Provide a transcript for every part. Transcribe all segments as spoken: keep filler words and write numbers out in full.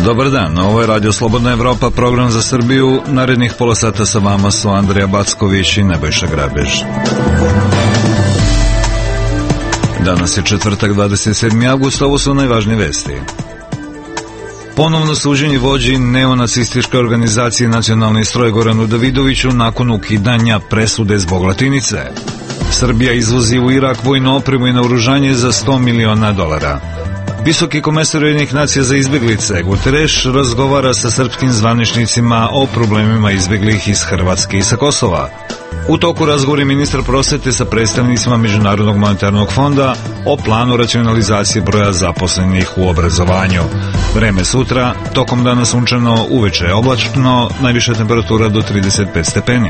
Dobar dan, ovo je Radio Slobodna Evropa, program za Srbiju. Narednih pola sata sa vama su Andrija Backović i Nebojša Grabež. Danas je četvrtak, dvadeset sedmi avgust, ovo su najvažnije vesti. Ponovno suđenje vođi neonacističke organizacije Nacionalni stroj Goranu Davidoviću nakon ukidanja presude zbog latinice. Srbija izvozi u Irak vojnu opremu i naoružanje za sto miliona dolara. Visoki komesar Ujedinjenih nacija za izbeglice Guterres razgovara sa srpskim zvaničnicima o problemima izbeglih iz Hrvatske i sa Kosova. U toku razgovori ministar prosvete sa predstavnicima Međunarodnog monetarnog fonda o planu racionalizacije broja zaposlenih u obrazovanju. Vreme sutra, tokom dana sunčano, uveče je oblačno, najviša temperatura do trideset pet stepeni.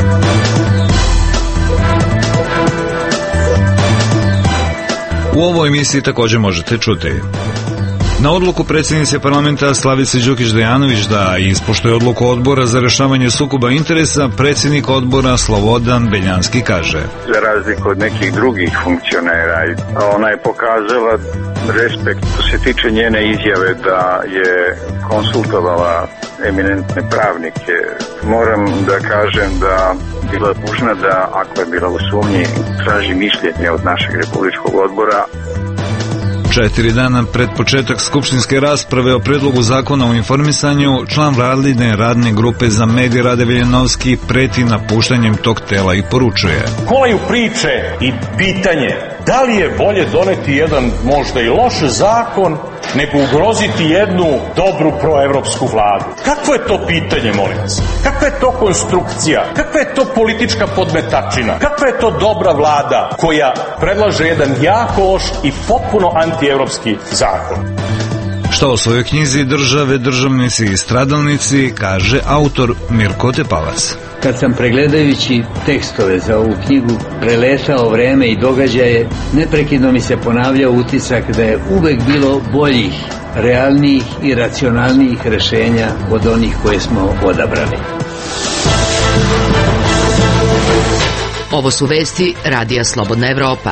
U ovoj emisiji također možete čuti: na odluku predsjednice parlamenta Slavice Đukić Dejanović da ispoštuje odluku odbora za rešavanje sukoba interesa, predsjednik odbora Slobodan Beljanski kaže: za razliku od nekih drugih funkcionera, ona je pokazala respekt što se tiče njene izjave da je konsultovala eminentne pravnike. Moram da kažem da bila dužna da, ako je bila u sumnji, traži mišljenje od našeg republičkog odbora. Četiri dana pred početak skupštinske rasprave o predlogu zakona o informisanju, član vladine radne grupe za medije Rade Veljanovski preti napuštanjem tog tela i poručuje: kolaju priče i pitanje da li je bolje doneti jedan možda i loš zakon nego ugroziti jednu dobru proevropsku vladu. Kakvo je to pitanje, molim vas? Kakva je to konstrukcija? Kakva je to politička podmetačina? Kakva je to dobra vlada koja predlaže jedan jako loš i potpuno antievropski zakon? Što u svojoj knjizi Države, državnici i stradalnici kaže autor Mirko Tepalac. Kad sam pregledajući tekstove za ovu knjigu preletao vreme i događaje, neprekidno mi se ponavljao utisak da je uvek bilo boljih, realnijih i racionalnijih rešenja od onih koje smo odabrali. Ovo su vesti Radija Slobodna Evropa.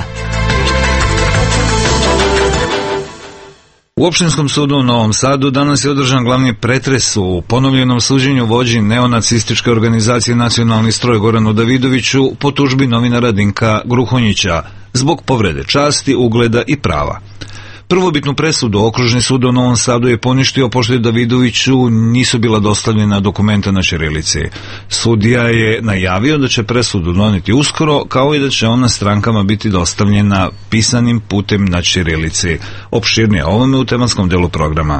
U Opštinskom sudu u Novom Sadu danas je održan glavni pretres u ponovljenom suđenju vođi neonacističke organizacije Nacionalni stroj Goranu Davidoviću po tužbi novinara Dinka Gruhonjića zbog povrede časti, ugleda i prava. Prvobitnu presudu Okružni sud u Novom Sadu je poništio pošto je Davidoviću nisu bila dostavljena dokumenta na ćirilici. Sudija je najavio da će presudu doneti uskoro, kao i da će ona strankama biti dostavljena pisanim putem na ćirilici. Opširnije o ovome u tematskom delu programa.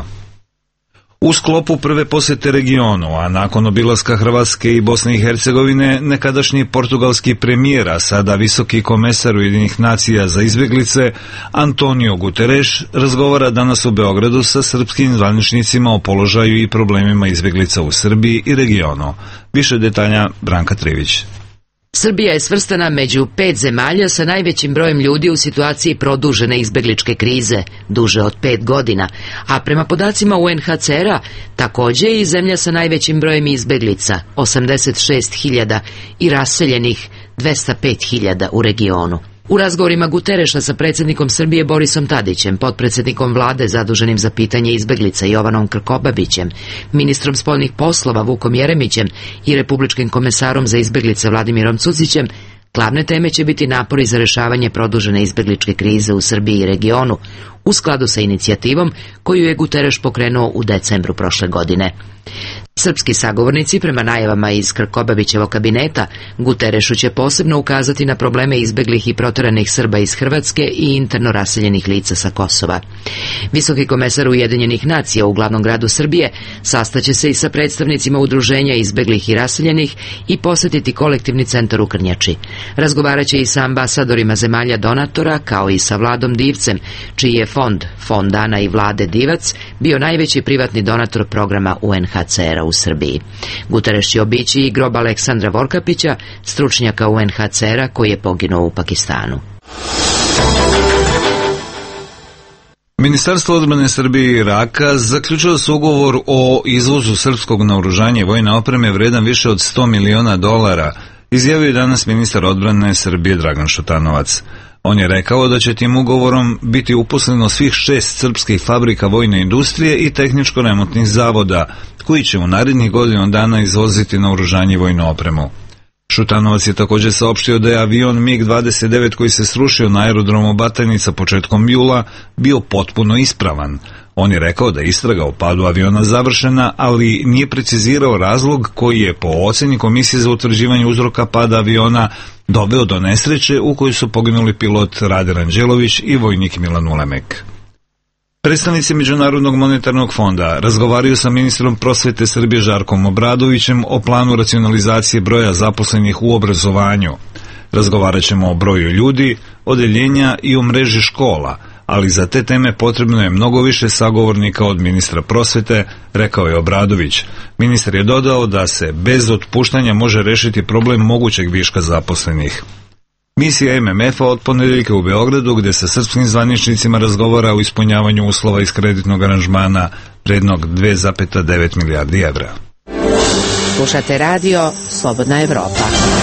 U sklopu prve posete regionu, a nakon obilaska Hrvatske i Bosne i Hercegovine, nekadašnji portugalski premijer, a sada visoki komesar Ujedinjenih nacija za izbeglice Antonio Guterres razgovara danas u Beogradu sa srpskim zvaničnicima o položaju i problemima izbeglica u Srbiji i regionu. Više detalja Branka Trivić. Srbija je svrstana među pet zemalja sa najvećim brojem ljudi u situaciji produžene izbegličke krize, duže od pet godina, a prema podacima U N H C R-a također je i zemlja sa najvećim brojem izbeglica, osamdeset šest hiljada, i raseljenih dvesta pet hiljada u regionu. U razgovorima Gutereša sa predsjednikom Srbije Borisom Tadićem, potpredsjednikom vlade zaduženim za pitanje izbeglica Jovanom Krkobabićem, ministrom spoljnih poslova Vukom Jeremićem i republičkim komesarom za izbeglice Vladimirom Cucićem, glavne teme će biti napori za rešavanje produžene izbegličke krize u Srbiji i regionu, u skladu sa inicijativom koju je Guterres pokrenuo u decembru prošle godine. Srpski sagovornici, prema najavama iz Krkobabićevog kabineta, Guterešu će posebno ukazati na probleme izbeglih i proteranih Srba iz Hrvatske i interno raseljenih lica sa Kosova. Visoki komesar Ujedinjenih nacija u glavnom gradu Srbije sastaće se i sa predstavnicima udruženja izbeglih i raseljenih i posjetiti kolektivni centar u Krnjači. Razgovaraće i sa ambasadorima zemalja donatora, kao i sa Vladom Divcem, čiji je fond, Fond Ana i Vlade Divac, bio najveći privatni donator programa U N H C R-a u Srbiji. Guterres će obići i grob Aleksandra Vorkapića, stručnjaka U N H C R-a koji je poginuo u Pakistanu. Ministarstvo odbrane Srbije i Iraka zaključilo su ugovor o izvozu srpskog naoružanja i vojne opreme vredan više od sto miliona dolara, izjavio je danas ministar odbrane Srbije Dragan Šutanovac. On je rekao da će tim ugovorom biti uposleno svih šest srpskih fabrika vojne industrije i tehničko-remontnih zavoda, koji će u narednih godinu dana izvoziti naoružanje i vojnu opremu. Šutanovac je također saopštio da je avion mig dvadeset devet koji se srušio na aerodromu Batajnica početkom jula bio potpuno ispravan. On je rekao da je istraga o padu aviona završena, ali nije precizirao razlog koji je po oceni Komisije za utvrđivanje uzroka pada aviona doveo do nesreće u kojoj su poginuli pilot Rade Ranđelović i vojnik Milan Ulemek. Predstavnici Međunarodnog monetarnog fonda razgovaraju sa ministrom prosvete Srbije Žarkom Obradovićem o planu racionalizacije broja zaposlenih u obrazovanju. Razgovarat ćemo o broju ljudi, odeljenja i o mreži škola, ali za te teme potrebno je mnogo više sagovornika od ministra prosvete, rekao je Obradović. Ministar je dodao da se bez otpuštanja može rešiti problem mogućeg viška zaposlenih. Misija M M F-a od ponedeljka u Beogradu, gde sa srpskim zvaničnicima razgovara o ispunjavanju uslova iz kreditnog aranžmana vrednog dve zarez devet milijardi evra. Slušate radio Slobodna Evropa.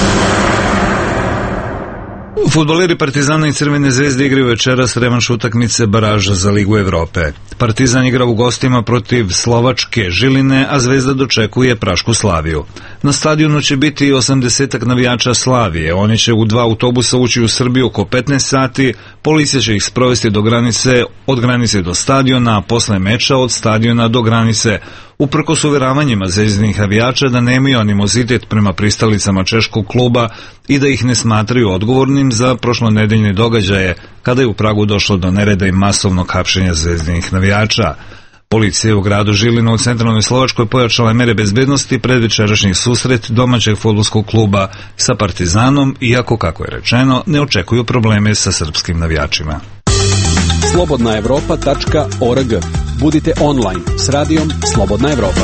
Fudbaleri Partizana i Crvene zvezde igraju večeras revanš utakmice baraža za Ligu Evrope. Partizan igra u gostima protiv Slovačke Žiline, a Zvezda dočekuje Prašku Slaviju. Na stadionu će biti osamdesetak navijača Slavije. Oni će u dva autobusa ući u Srbiju oko petnaest sati, policija će ih sprovesti do granice, od granice do stadiona, a posle meča od stadiona do granice, uprkos uveravanjima zvezdinih navijača da nemaju animozitet prema pristalicama češkog kluba i da ih ne smatraju odgovornim za prošlonedeljne događaje kada je u Pragu došlo do nereda i masovnog hapšenja zvezdinih navijača. Policija u gradu Žilina u centralnoj Slovačkoj pojačala mere bezbednosti pred večerašnji susret domaćeg fudbalskog kluba sa Partizanom, iako, kako je rečeno, ne očekuju probleme sa srpskim navijačima. slobodna evropa tačka org. Budite online s radijom Slobodna Evropa.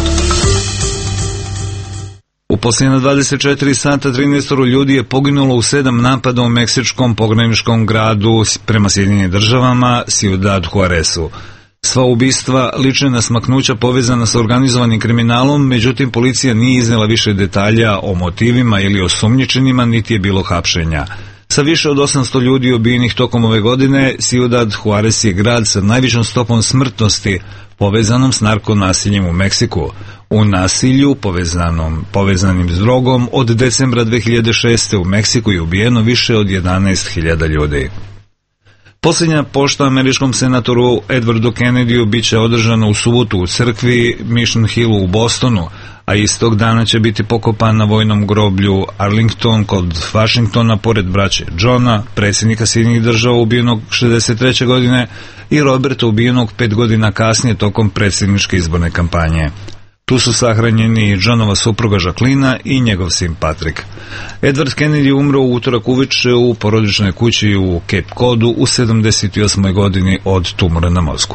U posljednja dvadeset četiri sata trinaest ljudi je poginulo u sedam napada u meksičkom pograničnom gradu prema Sjedinjenim državama Ciudad Juaresu. Sva ubistva liče na smaknuća povezana sa organizovanim kriminalom, međutim policija nije iznela više detalja o motivima ili osumnjičenima, niti je bilo hapšenja. Sa više od osamsto ljudi ubijenih tokom ove godine, Ciudad Juarez je grad sa najvišom stopom smrtnosti povezanom s narkonasiljem u Meksiku. U nasilju povezanom, povezanim s drogom od decembra dve hiljade šeste. u Meksiku je ubijeno više od jedanaest hiljada ljudi. Posljednja pošta američkom senatoru Edwardu Kennedyu bit će održana u subotu u crkvi Mission Hillu u Bostonu, a istog dana će biti pokopan na vojnom groblju Arlington kod Washingtona pored braće Johna, predsjednika Sjedinjenih država ubijenog šezdeset treće. godine, i Roberta ubijenog pet godina kasnije tokom predsjedničke izborne kampanje. Tu su sahranjeni Johnova supruga Jacqueline i njegov sin Patrick. Edward Kennedy je umro u utorak uveče u porodičnoj kući u Cape Codu u sedamdeset osmoj. godini od tumora na mozgu.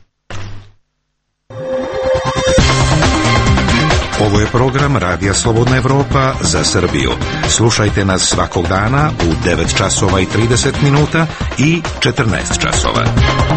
Ovo je program Radija Slobodna Evropa za Srbiju. Slušajte nas svakog dana u devet časova i trideset minuta i četrnaest časova.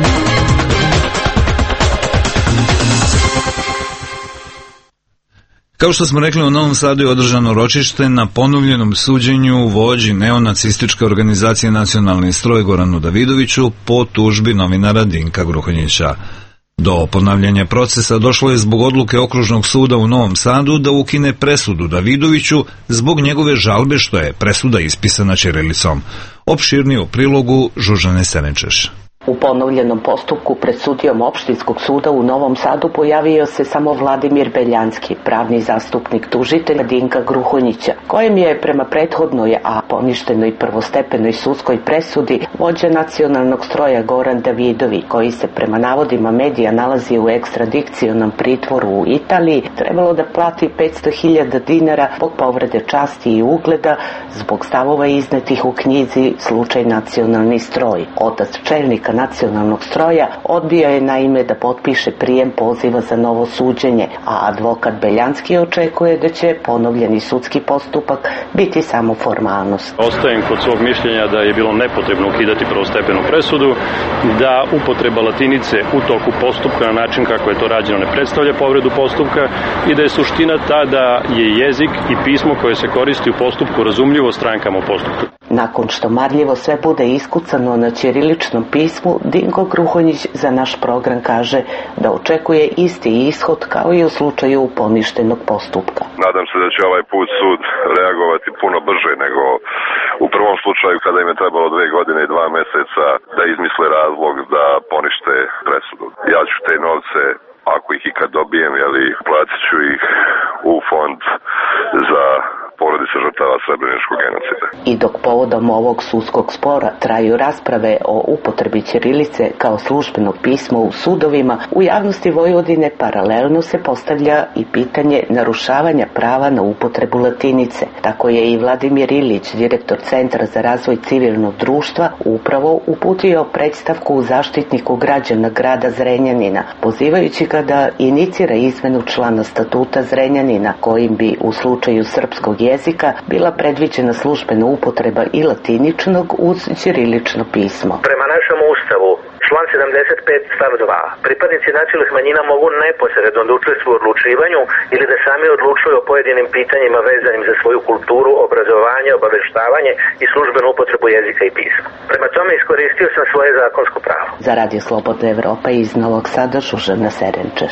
Kao što smo rekli, u Novom Sadu je održano ročište na ponovljenom suđenju vođi neonacističke organizacije Nacionalni stroj Goranu Davidoviću po tužbi novinara Dinka Gruhonjića. Do ponavljanja procesa došlo je zbog odluke Okružnog suda u Novom Sadu da ukine presudu Davidoviću zbog njegove žalbe što je presuda ispisana ćirilicom. Opširnije u prilogu Žužane Serenčeš. U ponovljenom postupku pred sudijom Opštinskog suda u Novom Sadu pojavio se samo Vladimir Beljanski, pravni zastupnik tužitelja Dinka Gruhonjića, kojem je prema prethodnoj, a poništenoj prvostepenoj sudskoj presudi vođa Nacionalnog stroja Goran Davidović, koji se prema navodima medija nalazi u ekstradikcionom pritvoru u Italiji, trebalo da plati petsto hiljada dinara zbog povrede časti i ugleda zbog stavova iznetih u knjizi Slučaj Nacionalni stroj. Otac čelnika nacionalnog stroja odbio je naime da potpiše prijem poziva za novo suđenje, a advokat Beljanski očekuje da će ponovljeni sudski postupak biti samo formalnost. Ostajem kod svog mišljenja da je bilo nepotrebno ukidati prvostepenu presudu, da upotreba latinice u toku postupka na način kako je to rađeno ne predstavlja povredu postupka i da je suština ta da je jezik i pismo koje se koristi u postupku razumljivo strankama u postupku. Nakon što marljivo sve bude iskucano na ćiriličnom pismu, Dinko Gruhonjić za naš program kaže da očekuje isti ishod kao i u slučaju poništenog postupka. Nadam se da će ovaj put sud reagovati puno brže nego u prvom slučaju kada im je trebalo dve godine i dva meseca da izmisle razlog da ponište presudu. Ja ću te novce, ako ih ikad dobijem, jeli, platit ću ih u fond za porodice žrtava Srebreničkog genocida. I dok povodom ovog sudskog spora traju rasprave o upotrebi ćirilice kao službenog pisma u sudovima, u javnosti Vojvodine paralelno se postavlja i pitanje narušavanja prava na upotrebu latinice. Tako je i Vladimir Ilić, direktor Centra za razvoj civilnog društva, upravo uputio predstavku zaštitniku građana grada Zrenjanina, pozivajući ga da inicira izmenu člana statuta Zrenjanina, kojim bi u slučaju srpskog jezika bila predviđena službena upotreba i latiničnog uz ćirilično pismo. Prema našem ustavu, član sedamdeset pet stav dva, pripadnici nacionalnih manjina mogu neposredno da učestvuju u odlučivanju ili da sami odlučuju o pojedinim pitanjima vezanim za svoju kulturu, obrazovanje, obaveštavanje i službenu upotrebu jezika i pisma. Prema tome iskoristio sam svoje zakonsko pravo. Za Radio Slobodna Evropa iz Novog Sada, Žužana Serenčeš.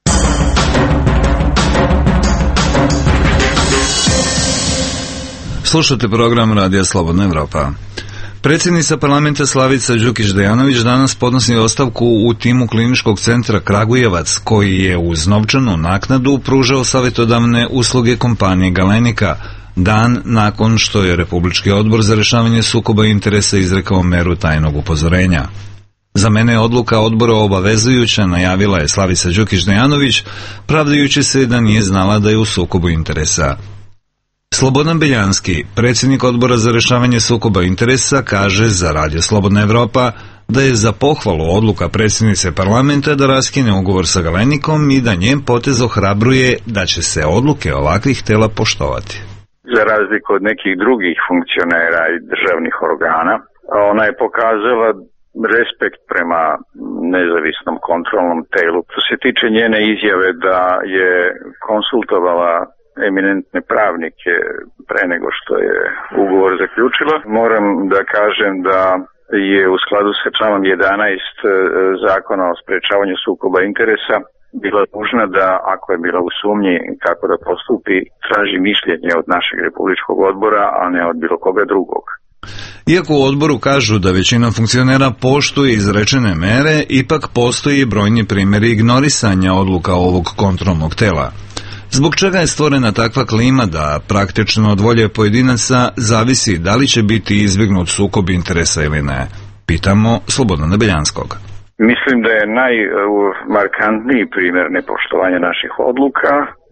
Slušate program Radija Slobodna Evropa. Predsjednica parlamenta Slavica Đukić-Dejanović danas podnosi ostavku u timu Kliničkog centra Kragujevac, koji je uz novčanu naknadu pružao savjetodavne usluge kompanije Galenika, dan nakon što je Republički odbor za rješavanje sukoba interesa izrekao meru tajnog upozorenja. Za mene je odluka odbora obavezujuća, najavila je Slavica Đukić-Dejanović, pravdajući se da nije znala da je u sukobu interesa. Slobodan Beljanski, predsjednik odbora za rješavanje sukoba interesa, kaže za Radio Slobodna Evropa da je za pohvalu odluka predsjednice parlamenta da raskine ugovor sa Galenikom i da njen potez ohrabruje da će se odluke ovakvih tela poštovati. Za razliku od nekih drugih funkcionera i državnih organa, ona je pokazala respekt prema nezavisnom kontrolnom telu. Što se tiče njene izjave da je konsultovala eminentne pravnike pre nego što je ugovor zaključila, moram da kažem da je u skladu sa članom jedanaest Zakona o sprečavanju sukoba interesa bila dužna da, ako je bila u sumnji kako da postupi, traži mišljenje od našeg Republičkog odbora, a ne od bilo koga drugog. Iako u odboru kažu da većina funkcionera poštuje izrečene mere, ipak postoji brojni primjeri ignorisanja odluka ovog kontrolnog tela. Zbog čega je stvorena takva klima da praktično od volje pojedinaca zavisi da li će biti izbjegnut sukob interesa ili ne? Pitamo Slobodana Beljanskog. Mislim da je najmarkantniji primjer nepoštovanja naših odluka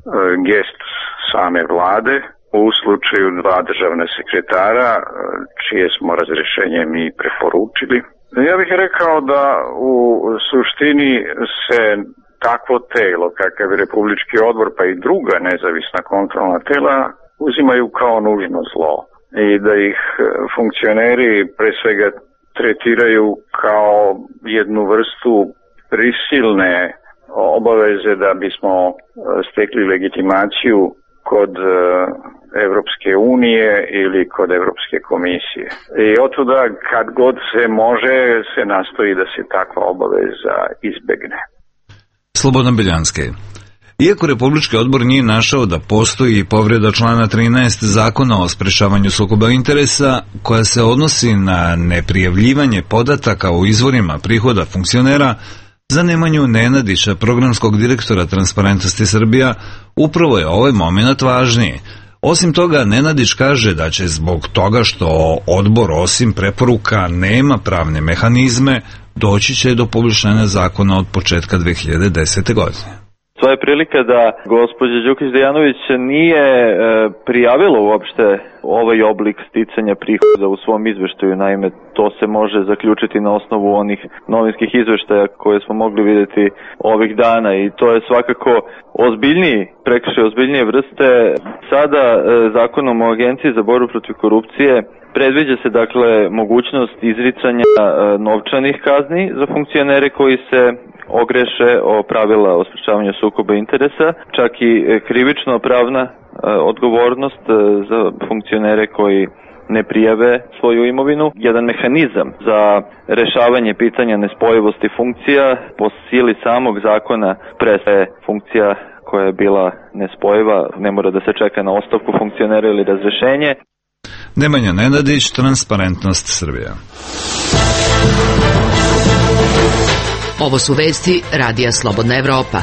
gest same vlade u slučaju dva državna sekretara, čije smo razrješenje mi preporučili. Ja bih rekao da u suštini se takvo telo, kakav je Republički odbor, pa i druga nezavisna kontrolna tela, uzimaju kao nužno zlo i da ih funkcioneri pre svega tretiraju kao jednu vrstu prisilne obaveze da bismo stekli legitimaciju kod Evropske unije ili kod Evropske komisije. I otuda kad god se može se nastoji da se takva obaveza izbegne. Slobodan Beljanski. Iako Republički odbor nije našao da postoji povreda člana trinaest Zakona o sprečavanju sukoba interesa, koja se odnosi na neprijavljivanje podataka o izvorima prihoda funkcionera, za Nemanju Nenadića, programskog direktora Transparentnosti Srbija, upravo je ovaj moment važniji. Osim toga, Nenadić kaže da će zbog toga što odbor osim preporuka nema pravne mehanizme, doći će do poboljšanja zakona od početka dve hiljade desete. godine. To je prilika da gospođa Đukić-Dejanović nije e, prijavila uopšte ovaj oblik sticanja prihoda u svom izveštaju. Naime, To se može zaključiti na osnovu onih novinskih izveštaja koje smo mogli vidjeti ovih dana i to je svakako ozbiljniji prekršaj, ozbiljnije vrste. Sada e, zakonom o Agenciji za borbu protiv korupcije predviđa se dakle mogućnost izricanja e, novčanih kazni za funkcionere koji se ogreše o pravila o sprečavanju sukoba interesa, čak i krivično pravna e, odgovornost e, za funkcionere koji ne prijave svoju imovinu. Jedan mehanizam za rešavanje pitanja nespojivosti funkcija po sili samog zakona prestaje funkcija koja je bila nespojiva, ne mora da se čeka na ostavku funkcionera ili razrešenje. Nemanja Nenadić, Transparentnost Srbija. Ovo su vesti Radija Slobodna Evropa.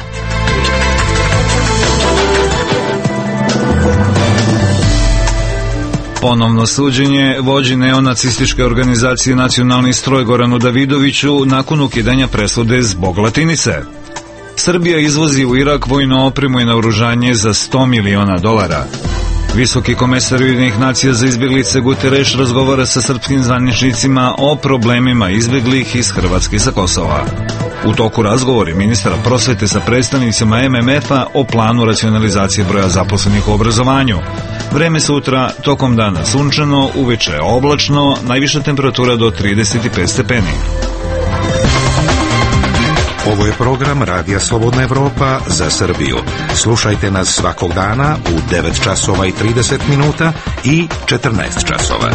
Ponovno suđenje vođi neonacističke organizacije Nacionalni stroj Goranu Davidoviću nakon ukidanja presude zbog latinice. Srbija izvozi u Irak vojnu opremu i naoružanje za sto miliona dolara. Visoki komesar Ujedinjenih nacija za izbjeglice Guterres razgovara sa srpskim zvaničnicima o problemima izbjeglih iz Hrvatske sa Kosova. U toku razgovori ministra prosvete sa predstavnicima M M F-a o planu racionalizacije broja zaposlenih u obrazovanju. Vreme sutra, tokom dana sunčano, uveče oblačno, najviša temperatura do trideset pet stepeni. Ovo je program Radija Slobodna Evropa za Srbiju. Slušajte nas svakog dana u devet časova i trideset minuta i četrnaest časova.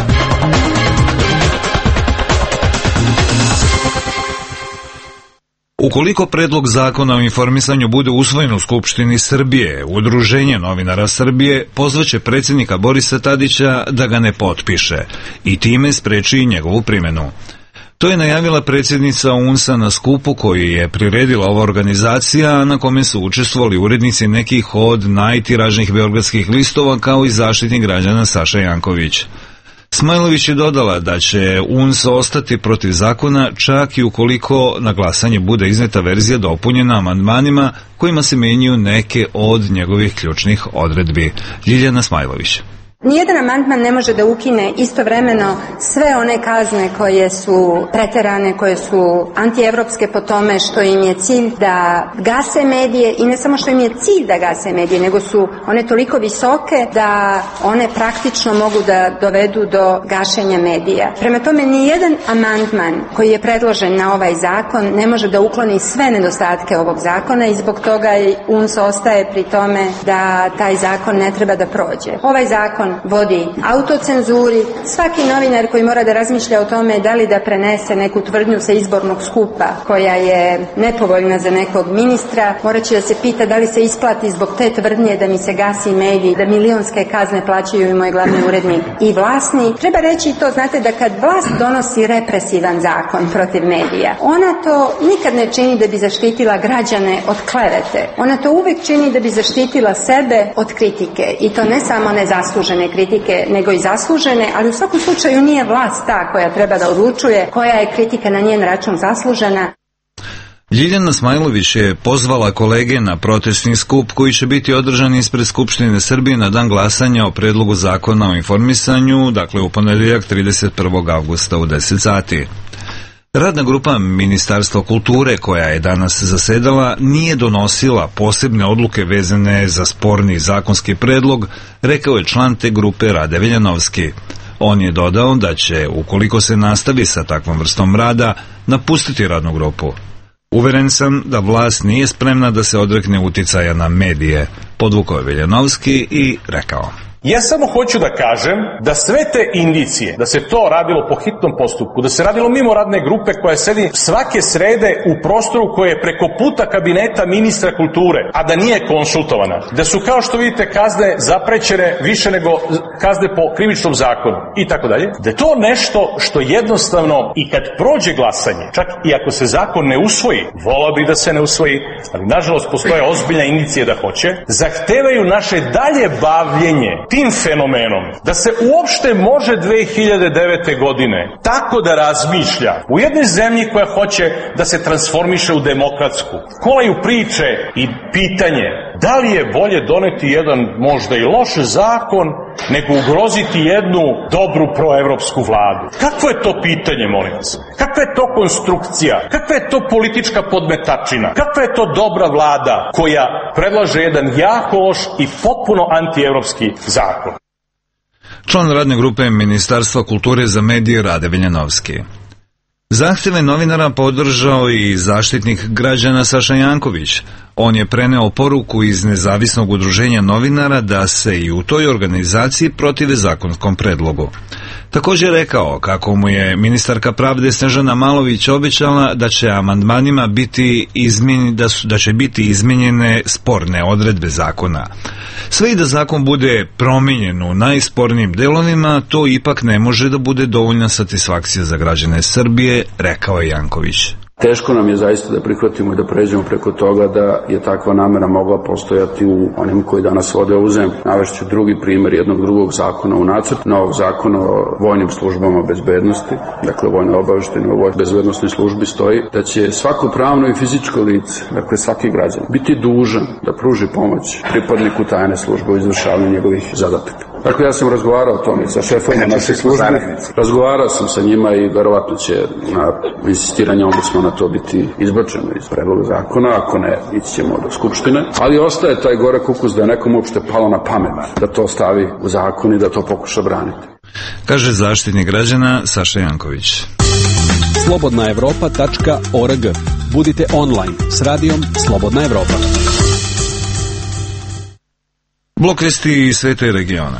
Ukoliko predlog zakona o informisanju bude usvojen u Skupštini Srbije, Udruženje novinara Srbije pozvaće predsjednika Borisa Tadića da ga ne potpiše i time spreči njegovu primjenu. To je najavila predsjednica U N S A na skupu koji je priredila ova organizacija, na kome su učestvovali urednici nekih od najtiražnijih beogradskih listova kao i zaštitnik građana Saša Janković. Smajlović je dodala da će U N S A ostati protiv zakona čak i ukoliko na glasanje bude izneta verzija dopunjena amandmanima kojima se menjaju neke od njegovih ključnih odredbi. Ljiljana Smajlović. Nijedan amandman ne može da ukine istovremeno sve one kazne koje su preterane, koje su antievropske po tome što im je cilj da gase medije i ne samo što im je cilj da gase medije, nego su one toliko visoke da one praktično mogu da dovedu do gašenja medija. Prema tome, nijedan amandman koji je predložen na ovaj zakon ne može da ukloni sve nedostatke ovog zakona i zbog toga U N S A ostaje pri tome da taj zakon ne treba da prođe. Ovaj zakon vodi autocenzuri. Svaki novinar koji mora da razmišlja o tome da li da prenese neku tvrdnju sa izbornog skupa koja je nepovoljna za nekog ministra, morat će da se pita da li se isplati zbog te tvrdnje da mi se gasi medij, da milionske kazne plaćaju i moj glavni urednik i vlasnik. Treba reći to, znate, da kad vlast donosi represivan zakon protiv medija, ona to nikad ne čini da bi zaštitila građane od klevete. Ona to uvek čini da bi zaštitila sebe od kritike i to ne samo nezaslužene kritike, nego i zaslužene, ali u svakom slučaju nije vlast ta koja treba da odlučuje koja je kritika na njen račun zaslužena. Ljiljana Smajlović je pozvala kolege na protestni skup koji će biti održan ispred Skupštine Srbije na dan glasanja o predlogu zakona o informisanju, dakle u ponedjeljak trideset prvog avgusta u deset sati. Radna grupa Ministarstva kulture koja je danas zasedala nije donosila posebne odluke vezane za sporni zakonski predlog, rekao je član te grupe Rade Veljanovski. On je dodao da će, ukoliko se nastavi sa takvom vrstom rada, napustiti radnu grupu. Uveren sam da vlast nije spremna da se odrekne uticaja na medije, podvukao je Veljanovski i rekao: Ja samo hoću da kažem da sve te indicije, da se to radilo po hitnom postupku, da se radilo mimo radne grupe koja sedi svake srede u prostoru koje je preko puta kabineta ministra kulture, a da nije konsultovana, da su kao što vidite kazne zaprećene više nego kazne po krivičnom zakonu i tako dalje, da je to nešto što jednostavno i kad prođe glasanje, čak i ako se zakon ne usvoji, volao bih da se ne usvoji, ali nažalost postoje ozbiljna indicije da hoće, zahtevaju naše dalje bavljenje tim fenomenom, da se uopšte može dve hiljade devete. godine tako da razmišlja u jednoj zemlji koja hoće da se transformiše u demokratsku. Kolaju priče i pitanje Da li je bolje doneti jedan možda i loš zakon nego ugroziti jednu dobru proevropsku vladu? Kakvo je to pitanje, molim vas? Kakva je to konstrukcija? Kakva je to politička podmetačina? Kakva je to dobra vlada koja predlaže jedan jako loš i potpuno antievropski zakon? Član radne grupe Ministarstva kulture za medije Rade Veljanovski. Zahtjeve novinara podržao i zaštitnik građana Saša Janković. On je preneo poruku iz nezavisnog udruženja novinara da se i u toj organizaciji protive zakonskom predlogu. Također rekao kako mu je ministarka pravde Snežana Malović obećala da će amandmanima biti izmjeni, da, su, da će biti izmijenjene sporne odredbe zakona. Sve i da zakon bude promijenjen u najspornijim delovima, to ipak ne može da bude dovoljna satisfakcija za građane Srbije, rekao je Janković. Teško nam je zaista da prihvatimo i da pređemo preko toga da je takva namera mogla postojati u onim koji danas vode ovu zemlju. Navešću drugi primjer jednog drugog zakona u nacrtu, novog zakona o vojnim službama bezbednosti, dakle vojno obaveštajnoj o vojnoj bezbednostnoj službi stoji da će svako pravno i fizičko lice, dakle svaki građan, biti dužan da pruži pomoć pripadniku tajne službe u izvršavanju njegovih zadataka. Dakle, ja sam razgovarao o tome sa šefovima naše službe, razgovarao sam sa njima i verovatno će na insistiranje ombudsmana to biti izbačeno iz predloga zakona, ako ne, ići ćemo do Skupštine, ali ostaje taj gore kukus da je nekom uopšte palo na pamet da to stavi u zakon i da to pokuša braniti. Kaže zaštitnik građana Saša Janković. slobodna evropa tačka org. Budite online s radijom Slobodna Evropa. Blok vesti iz sveta i regiona.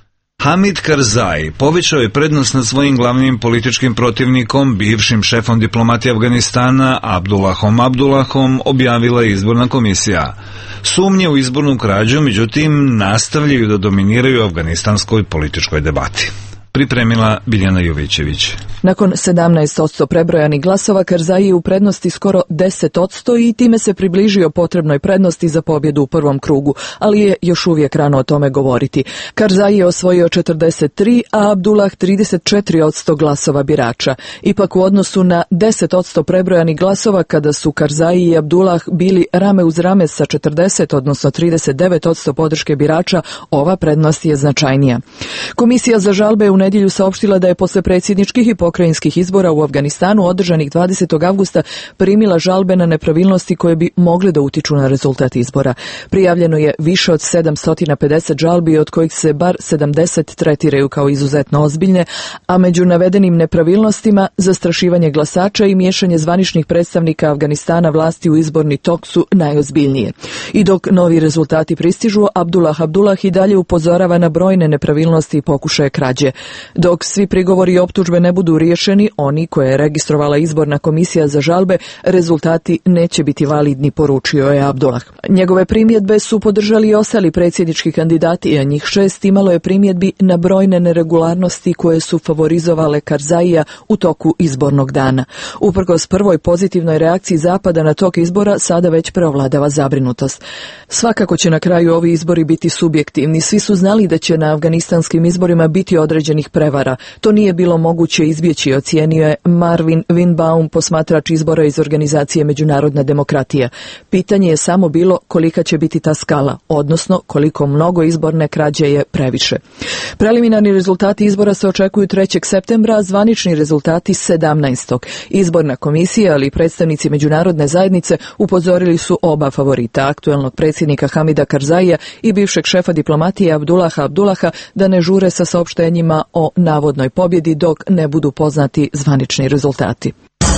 Hamid Karzai povećao je prednost nad svojim glavnim političkim protivnikom, bivšim šefom diplomatije Afganistana Abdullahom Abdullahom, objavila je izborna komisija. Sumnje u izbornu krađu, međutim, nastavljaju da dominiraju u afganistanskoj političkoj debati. Pripremila Biljana Jovićević. Nakon sedamnaest posto prebrojanih glasova, Karzai je u prednosti skoro deset posto i time se približio potrebnoj prednosti za pobjedu u prvom krugu, ali je još uvijek rano o tome govoriti. Karzai je osvojio četrdeset tri, a Abdullah trideset četiri posto glasova birača. Ipak u odnosu na deset posto prebrojanih glasova, kada su Karzai i Abdullah bili rame uz rame sa četrdeset, odnosno trideset devet posto podrške birača, ova prednost je značajnija. Komisija za žalbe u nedjelju saopštila da je posle predsjedničkih i pokrajinskih izbora u Afganistanu održanih dvadesetog avgusta primila žalbe na nepravilnosti koje bi mogle da utiču na rezultat izbora. Prijavljeno je više od sedamsto pedeset žalbi, od kojih se bar sedamdeset tretiraju kao izuzetno ozbiljne, a među navedenim nepravilnostima zastrašivanje glasača i miješanje zvaničnih predstavnika Afganistana vlasti u izborni tok su najozbiljnije. I dok novi rezultati pristižu, Abdullah Abdullah i dalje upozorava na brojne nepravilnosti i pokušaje krađe. Dok svi prigovori i optužbe ne budu riješeni, oni koje je registrovala izborna komisija za žalbe, rezultati neće biti validni, poručio je Abdullah. Njegove primjedbe su podržali i ostali predsjednički kandidati, a njih šest imalo je primjedbi na brojne neregularnosti koje su favorizovale Karzaija u toku izbornog dana. Uprkos prvoj pozitivnoj reakciji Zapada na tok izbora, sada već preovladava zabrinutost. Svakako će na kraju ovi izbori biti subjektivni. Svi su znali da će na afganistanskim izborima biti određenih prevara. To nije bilo moguće izbjeći, ocijenio je Marvin Winbaum, posmatrač izbora iz organizacije Međunarodna demokratija. Pitanje je samo bilo kolika će biti ta skala, odnosno koliko mnogo izborne krađe je previše. Preliminarni rezultati izbora se očekuju trećeg septembra, a zvanični rezultati sedamnaestog Izborna komisija, ali i predstavnici međunarodne zajednice upozorili su oba favorita, aktuelnog predsjednika Hamida Karzaija i bivšeg šefa diplomatije Abdullaha Abdullaha, da ne žure sa saopštenjima o navodnoj pobjedi dok ne budu poznati zvanični rezultati.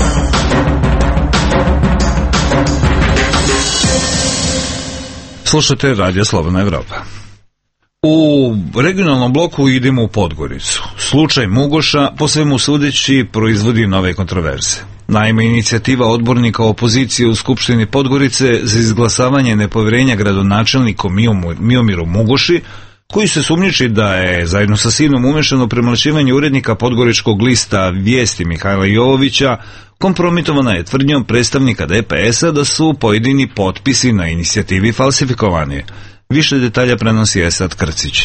Slušajte Radio Slobodna Evropa. U regionalnom bloku idemo u Podgoricu. Slučaj Mugoša, po svemu sudeći, proizvodi nove kontroverze. Naime, inicijativa odbornika opozicije u Skupštini Podgorice za izglasavanje nepovjerenja gradonačelnikom Miomiru Mugoši, koji se sumnjiči da je zajedno sa sinom umešan u premlaćivanje urednika podgoričkog lista Vijesti Mihajla Jovovića, kompromitovana je tvrdnjom predstavnika D P S-a da su pojedini potpisi na inicijativi falsifikovani. Više detalja prenosi Esad Krcić.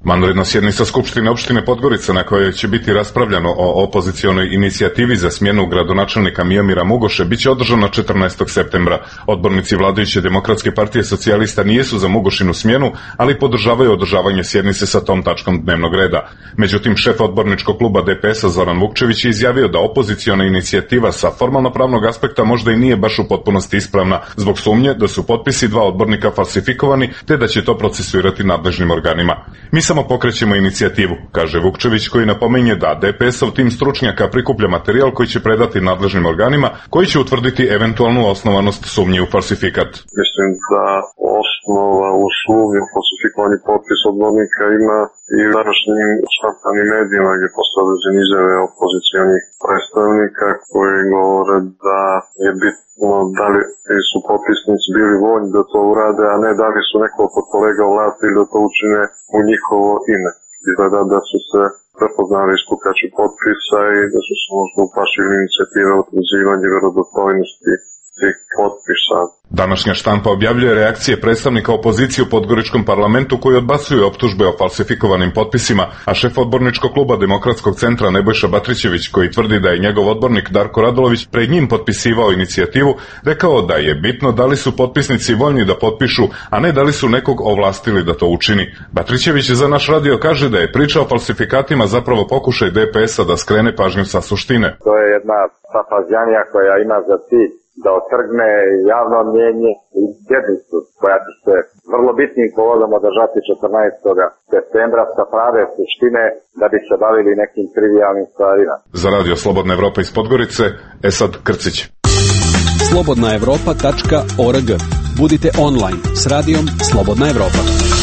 Vanredna sjednica Skupštine opštine Podgorica na kojoj će biti raspravljano o opozicionoj inicijativi za smjenu gradonačelnika Mijomira Mugoše biće održana četrnaestog septembra. Odbornici vladajuće Demokratske partije socijalista nijesu za Mugošinu smjenu, ali podržavaju održavanje sjednice sa tom tačkom dnevnog reda. Međutim, šef odborničkog kluba D P S-a Zoran Vukčević je izjavio da opoziciona inicijativa sa formalno-pravnog aspekta možda i nije baš u potpunosti ispravna, zbog sumnje da su potpisi dva odbornika falsifikovani, te da će to procesuirati nadležnim organima. Mi samo pokrećemo inicijativu, kaže Vukčević, koji napominje da D P S-ov tim stručnjaka prikuplja materijal koji će predati nadležnim organima, koji će utvrditi eventualnu osnovanost sumnje u falsifikat. Mislim da osnova u sumnji u falsifikovani potpis odbornika ima i u današnjim štampanim medijima gdje postoje određene izjave opozicionih predstavnika koji govore da je bitno da li su potpisnici bili voljni da to urade, a ne da li su nekoliko kolega u vlasti ili da to učine u njihovo ime. Izgleda da su se prepoznali iskukači potpisa i da su se možda uplašili inicijative o utvrđivanju vjerodostojnosti tih potpisa. Današnja štampa objavljuje reakcije predstavnika opozicije u Podgoričkom parlamentu koji odbacuju optužbe o falsifikovanim potpisima, a šef odborničkog kluba Demokratskog centra Nebojša Batrićević, koji tvrdi da je njegov odbornik Darko Radulović pred njim potpisivao inicijativu, rekao da je bitno da li su potpisnici voljni da potpišu, a ne da li su nekog ovlastili da to učini. Batrićević za naš radio kaže da je priča o falsifikatima zapravo pokušaj D P S-a da skrene pažnju sa suštine. To je jedna safazjanija koja ima za cilj da otrgne javno mnjenje i sjednicu koja će se vrlo bitnim povodom održati četrnaestog septembra sa prave suštine da bi se bavili nekim trivijalnim stvarima. Za radio Slobodna Evropa iz Podgorice, Esad Krcić. slobodna evropa tačka org. Budite online s radijom Slobodna Evropa.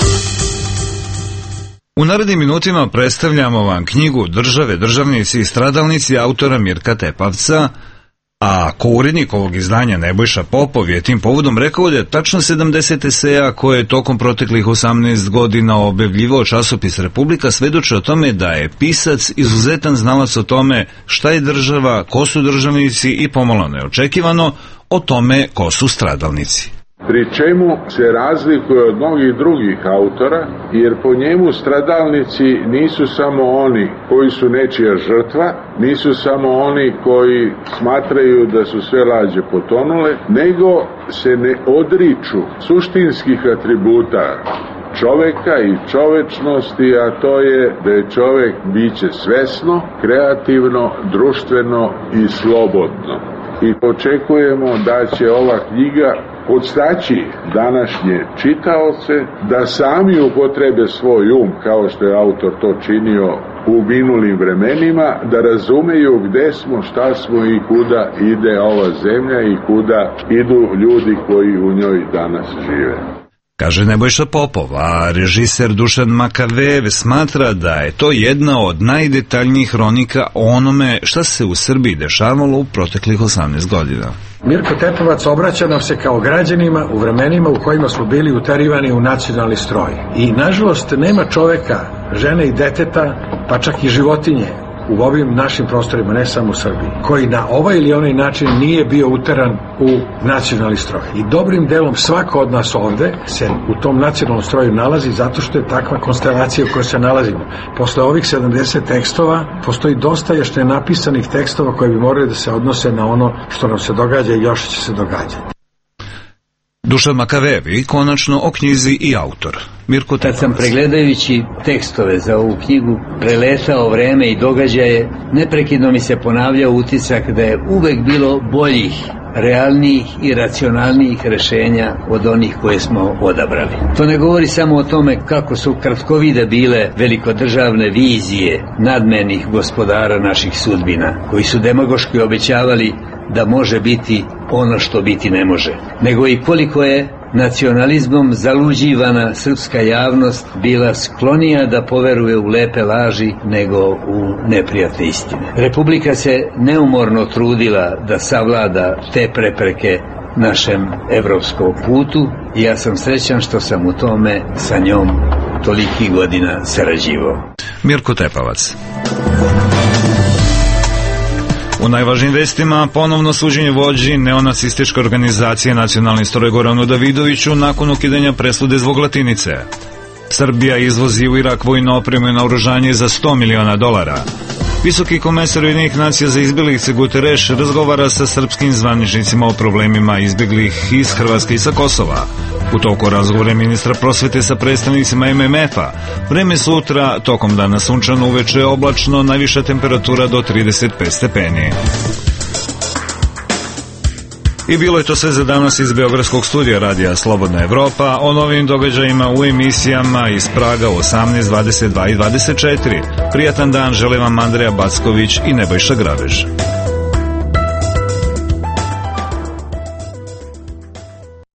U narednim minutima predstavljamo vam knjigu Države, državnici i stradalnici autora Mirka Tepavca, a ko-urednik ovog izdanja Nebojša Popov je tim povodom rekao da je tačno sedamdeset eseja koje je tokom proteklih osamnaest godina objavljivao časopis Republika svedoče o tome da je pisac izuzetan znalac o tome šta je država, ko su državnici i pomalo neočekivano o tome ko su stradalnici. Pri čemu se razlikuje od mnogih drugih autora, jer po njemu stradalnici nisu samo oni koji su nečija žrtva, nisu samo oni koji smatraju da su sve lađe potonule, nego se ne odriču suštinskih atributa čoveka i čovečnosti, a to je da je čovek biće svesno, kreativno, društveno i slobodno. I očekujemo da će ova knjiga podstaći današnje čitaoce da sami upotrebe svoj um, kao što je autor to činio u minulim vremenima, da razumeju gde smo, šta smo i kuda ide ova zemlja i kuda idu ljudi koji u njoj danas žive. Kaže Nebojša Popov, a režiser Dušan Makavejev smatra da je to jedna od najdetaljnijih hronika o onome šta se u Srbiji dešavalo u proteklih osamnaest godina. Mirko Tepavac obraća nam se kao građanima u vremenima u kojima smo bili uterivani u nacionalni stroj. I nažalost nema čoveka, žene i deteta, pa čak i životinje u ovim našim prostorima, ne samo u Srbiji, koji na ovaj ili onaj način nije bio uteran u nacionalni stroj. I dobrim delom svako od nas ovde se u tom nacionalnom stroju nalazi zato što je takva konstelacija u kojoj se nalazimo. Posle ovih sedamdeset tekstova postoji dosta još nenapisanih tekstova koji bi morali da se odnose na ono što nam se događa i još će se događati. Dušan Makavejev i konačno o knjizi i autor. Mirko Tepavac. Kad sam pregledajući tekstove za ovu knjigu preletao vreme i događaje, neprekidno mi se ponavljao utisak da je uvek bilo boljih, realnijih i racionalnijih rešenja od onih koje smo odabrali. To ne govori samo o tome kako su kratkovide bile velikodržavne vizije nadmenih gospodara naših sudbina, koji su demagoški obećavali da može biti ono što biti ne može, nego i koliko je nacionalizmom zaluđivana srpska javnost bila sklonija da poveruje u lepe laži nego u neprijatne istine. Republika se neumorno trudila da savlada te prepreke našem evropskom putu i ja sam srećan što sam u tome sa njom toliki godina sarađivao. Mirko Tepavac. U najvažnijim vestima ponovno suđenje vođi neonacističke organizacije Nacionalni stroj Goranu Davidoviću nakon ukidanja presude zbog latinice. Srbija izvozi u Irak vojnu opremu i naoružanje za sto miliona dolara. Visoki komesar Ujedinjenih nacija za izbjeglice Guterres razgovara sa srpskim zvaničnicima o problemima izbjeglih iz Hrvatske i sa Kosova. U toku razgovora ministra prosvete sa predstavnicima M M F-a. Vreme sutra, tokom dana sunčano, uveče oblačno, najviša temperatura do trideset pet stepeni. I bilo je to sve za danas iz Beogradskog studija Radija Slobodna Evropa. O novim događajima u emisijama iz Praga u osamnaest, dvadeset dva i dvadeset četiri. Prijatan dan žele vam Andreja Backović i Nebojša Grabež.